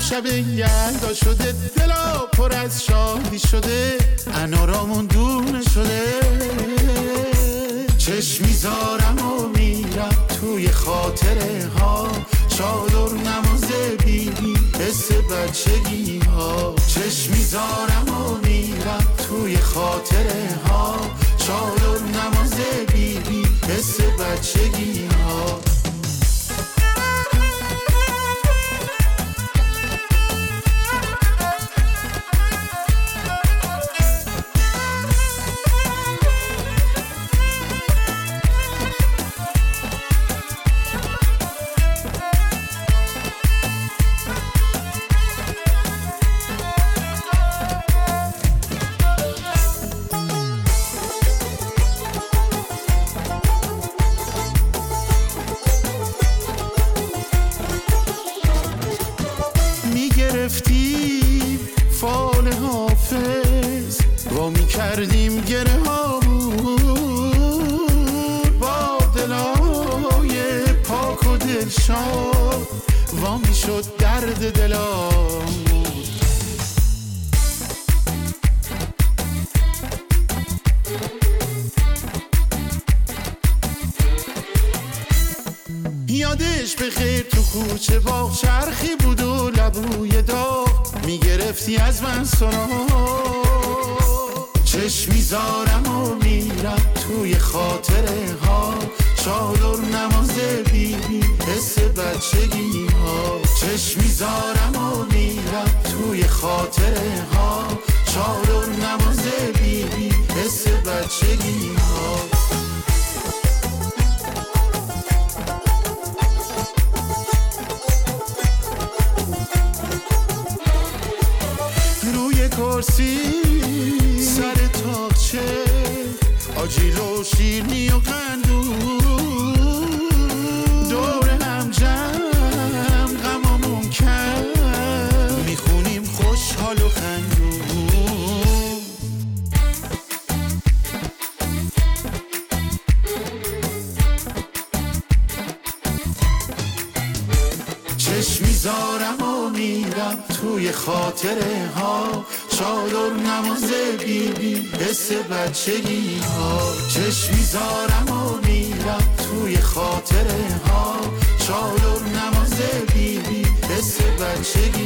شب یلدا شده، دلا پر از شادی شده، انارامون دونه شده. چشم میذارم و میرم توی خاطره ها، چادر نماز بیبی حس بچگی ها. چشم میذارم و میرم توی خاطره ها، چادر نماز بیبی حس بچگی ها. میگرفتیم فال حافظ و میکردیم گره هامون، با دلای پاک و دلشاد و میشد درد دلامون. یادش به خیر تو کوچه باغ چرخی بود و لبوی داغ، میگرفتی از من سراغ. چشم میذارم و میرم توی خاطره ها، چادر نماز بیبی حس بچگی ها. چشم میذارم و میرم توی خاطره ها، چادر نماز بیبی حس بچگی ها. کرسی سر تاقچه، آجیل و شیرنی و قندون، دور هم جمع غمامون کم، میخونیم خوشحال و خندون. چشم میذارم و میرم توی خاطره ها، چادر نماز بیبی حس بچگی ها. چشم میذارم و میرم توی خاطره ها، چادر نماز بیبی حس بچگی